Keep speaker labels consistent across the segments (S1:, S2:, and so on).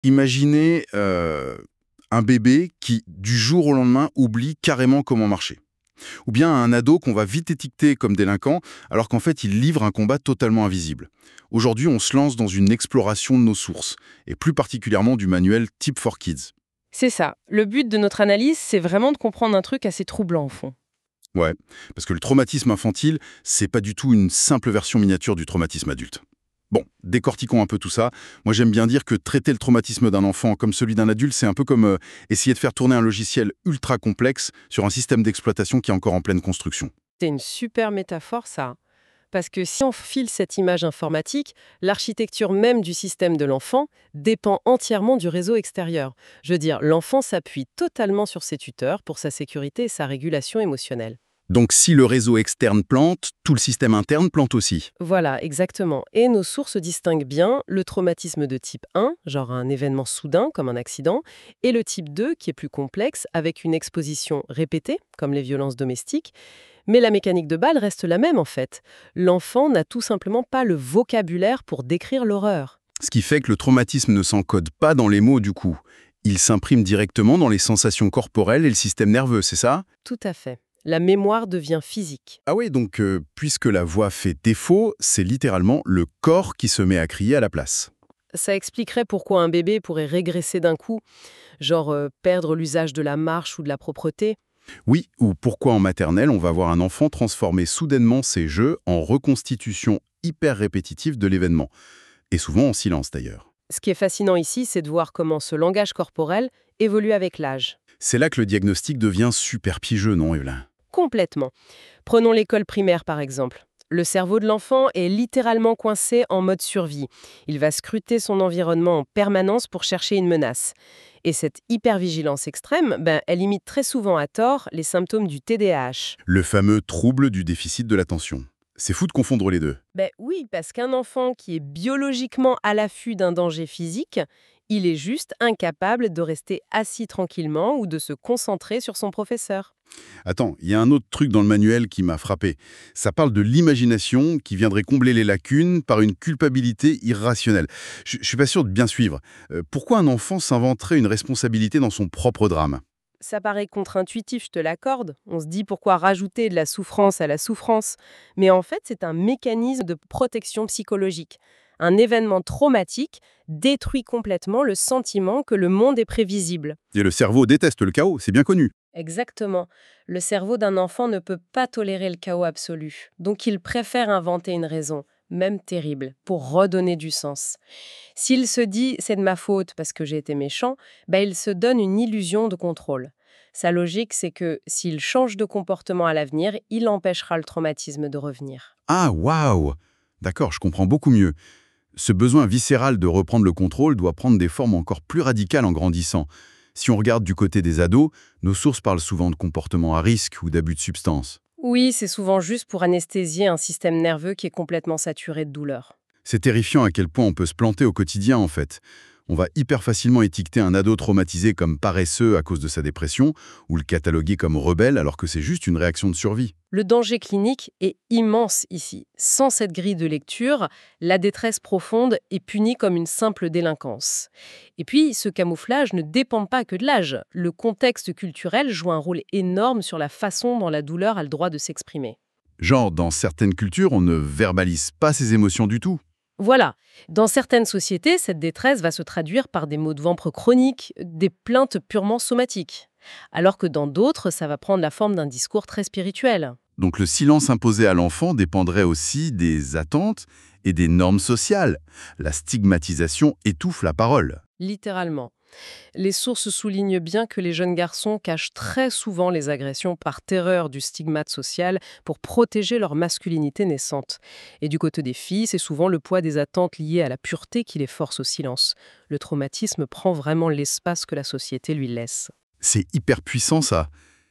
S1: Imaginez un bébé qui, du jour au lendemain, oublie carrément comment marcher. Ou bien un ado qu'on va vite étiqueter comme délinquant, alors qu'en fait il livre un combat totalement invisible. Aujourd'hui, on se lance dans une exploration de nos sources, et plus particulièrement du manuel Tip for Kids.
S2: C'est ça. Le but de notre analyse, c'est vraiment de comprendre un truc assez troublant au fond.
S1: Ouais, parce que le traumatisme infantile, c'est pas du tout une simple version miniature du traumatisme adulte. Bon, décortiquons un peu tout ça. Moi, j'aime bien dire que traiter le traumatisme d'un enfant comme celui d'un adulte, c'est un peu comme essayer de faire tourner un logiciel ultra complexe sur un système d'exploitation qui est encore en pleine construction.
S2: C'est une super métaphore, ça. Parce que si on file cette image informatique, l'architecture même du système de l'enfant dépend entièrement du réseau extérieur. Je veux dire, l'enfant s'appuie totalement sur ses tuteurs pour sa sécurité et sa régulation émotionnelle.
S1: Donc si le réseau externe plante, tout le système interne plante aussi.
S2: Voilà, exactement. Et nos sources distinguent bien le traumatisme de type 1, genre un événement soudain comme un accident, et le type 2 qui est plus complexe avec une exposition répétée, comme les violences domestiques. Mais la mécanique de base reste la même en fait. L'enfant n'a tout simplement pas le vocabulaire pour décrire l'horreur.
S1: Ce qui fait que le traumatisme ne s'encode pas dans les mots du coup. Il s'imprime directement dans les sensations corporelles et le système nerveux, c'est ça?
S2: Tout à fait. La mémoire devient physique.
S1: Ah oui, donc puisque la voix fait défaut, c'est littéralement le corps qui se met à crier à la place.
S2: Ça expliquerait pourquoi un bébé pourrait régresser d'un coup, genre perdre l'usage de la marche ou de la propreté.
S1: Oui, ou pourquoi en maternelle, on va voir un enfant transformer soudainement ses jeux en reconstitution hyper répétitive de l'événement. Et souvent en silence d'ailleurs.
S2: Ce qui est fascinant ici, c'est de voir comment ce langage corporel évolue avec l'âge.
S1: C'est là que le diagnostic devient super piégeux, non, Evelyn?
S2: Complètement. Prenons l'école primaire par exemple. Le cerveau de l'enfant est littéralement coincé en mode survie. Il va scruter son environnement en permanence pour chercher une menace. Et cette hypervigilance extrême, elle imite très souvent à tort les symptômes du TDAH.
S1: Le fameux trouble du déficit de l'attention. C'est fou de confondre les deux.
S2: Oui, parce qu'un enfant qui est biologiquement à l'affût d'un danger physique, il est juste incapable de rester assis tranquillement ou de se concentrer sur son professeur.
S1: Attends, il y a un autre truc dans le manuel qui m'a frappé. Ça parle de l'imagination qui viendrait combler les lacunes par une culpabilité irrationnelle. Je suis pas sûr de bien suivre. Pourquoi un enfant s'inventerait une responsabilité dans son propre drame?
S2: Ça paraît contre-intuitif, je te l'accorde. On se dit pourquoi rajouter de la souffrance à la souffrance. Mais en fait, c'est un mécanisme de protection psychologique. Un événement traumatique détruit complètement le sentiment que le monde est prévisible.
S1: Et le cerveau déteste le chaos, c'est bien connu.
S2: Exactement. Le cerveau d'un enfant ne peut pas tolérer le chaos absolu. Donc il préfère inventer une raison, même terrible, pour redonner du sens. S'il se dit «c'est de ma faute parce que j'ai été méchant», il se donne une illusion de contrôle. Sa logique, c'est que s'il change de comportement à l'avenir, il empêchera le traumatisme de revenir.
S1: Ah, waouh! D'accord, je comprends beaucoup mieux. Ce besoin viscéral de reprendre le contrôle doit prendre des formes encore plus radicales en grandissant. Si on regarde du côté des ados, nos sources parlent souvent de comportements à risque ou d'abus de substances.
S2: Oui, c'est souvent juste pour anesthésier un système nerveux qui est complètement saturé de douleur.
S1: C'est terrifiant à quel point on peut se planter au quotidien en fait. On va hyper facilement étiqueter un ado traumatisé comme paresseux à cause de sa dépression ou le cataloguer comme rebelle alors que c'est juste une réaction de survie.
S2: Le danger clinique est immense ici. Sans cette grille de lecture, la détresse profonde est punie comme une simple délinquance. Et puis, ce camouflage ne dépend pas que de l'âge. Le contexte culturel joue un rôle énorme sur la façon dont la douleur a le droit de s'exprimer.
S1: Genre, dans certaines cultures, on ne verbalise pas ses émotions du tout.
S2: Voilà. Dans certaines sociétés, cette détresse va se traduire par des maux de ventre chroniques, des plaintes purement somatiques. Alors que dans d'autres, ça va prendre la forme d'un discours très spirituel.
S1: Donc le silence imposé à l'enfant dépendrait aussi des attentes et des normes sociales. La stigmatisation étouffe la parole.
S2: Littéralement. Les sources soulignent bien que les jeunes garçons cachent très souvent les agressions par terreur du stigmate social pour protéger leur masculinité naissante. Et du côté des filles, c'est souvent le poids des attentes liées à la pureté qui les force au silence. Le traumatisme prend vraiment l'espace que la société lui laisse.
S1: C'est hyper puissant ça.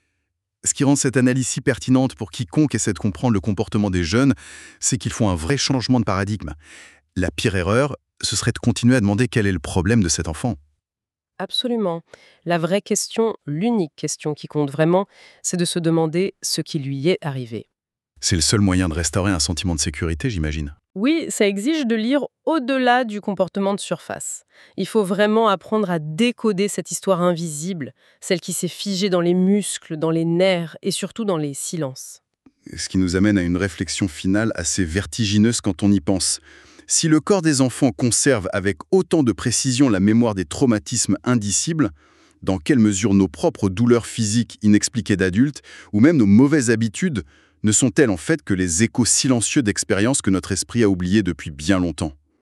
S1: Ce qui rend cette analyse si pertinente pour quiconque essaie de comprendre le comportement des jeunes, c'est qu'ils font un vrai changement de paradigme. La pire erreur, ce serait de continuer à demander quel est le problème de cet enfant.
S2: Absolument. La vraie question, l'unique question qui compte vraiment, c'est de se demander ce qui lui est arrivé.
S1: C'est le seul moyen de restaurer un sentiment de sécurité, j'imagine.
S2: Oui, ça exige de lire au-delà du comportement de surface. Il faut vraiment apprendre à décoder cette histoire invisible, celle qui s'est figée dans les muscles, dans les nerfs et surtout dans les silences.
S1: Ce qui nous amène à une réflexion finale assez vertigineuse quand on y pense. Si le corps des enfants conserve avec autant de précision la mémoire des traumatismes indicibles, dans quelle mesure nos propres douleurs physiques inexpliquées d'adultes, ou même nos mauvaises habitudes, ne sont-elles en fait que les échos silencieux d'expériences que notre esprit a oubliées depuis bien longtemps?